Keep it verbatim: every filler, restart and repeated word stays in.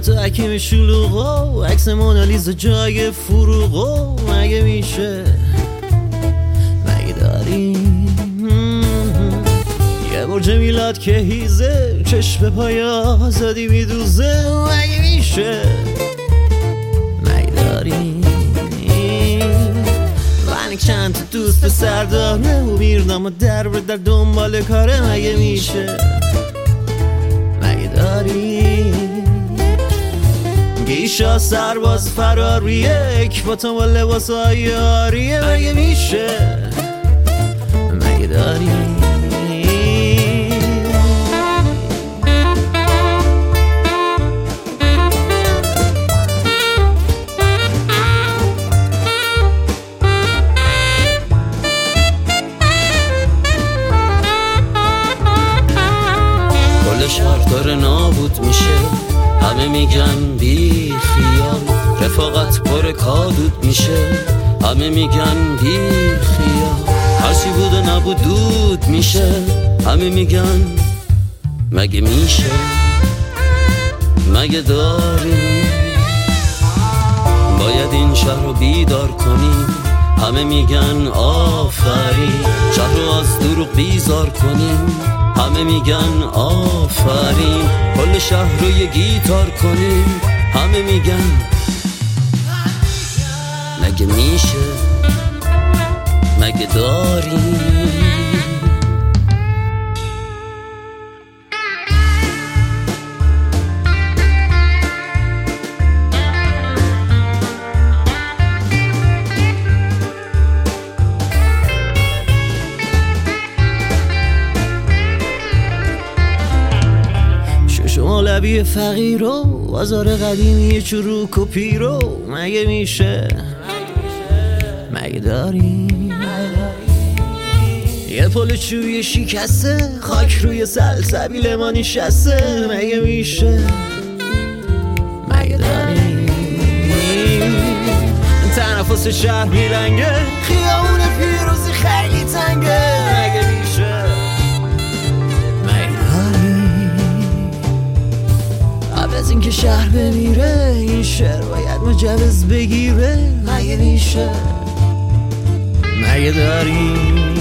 حتی حکیم شلوغو عکس مونالیزا جای فروغو مگه میشه؟ مگه داریم یه برج میلاد که هیزه چشم به پای آزادی میدوزه مگه میشه؟ مگه داریم من چند تا دوست سرداره و میردم و در به در دنبال کاره مگه میشه؟ مگه داریم گیشا سرباز فراریه اکباتم و لباس های آریه مگه میشه؟ مگه داریم کل شهر داره نابود میشه، همه میگن بی خیال، رفاقت پر کادود میشه، همه میگن بی خیال، هرچی بود و نبود دود میشه، همه میگن مگه میشه؟ مگه داریم باید این شهر رو بیدار کنیم، همه میگن آفرین، شهر رو از دروغ بیزار کنیم، همه میگن آفرین، کل شهر رو یه گیتار کنیم، همه میگن مگه میشه؟ مگه داریم مولوی فقیر و بازار قدیمی چروک و پیرو مگه میشه؟ مگه داریم یه پل چوبی شکسته خاک روی سلسبیل ما نشسته مگه میشه؟ مگه داریم تنفس شهر میلنگه خیابون پیروزی خیلی تنگه مگه میشه؟ از این که شهر بمیره این شهر باید مجوز بگیره مگه میشه؟ مگه داریم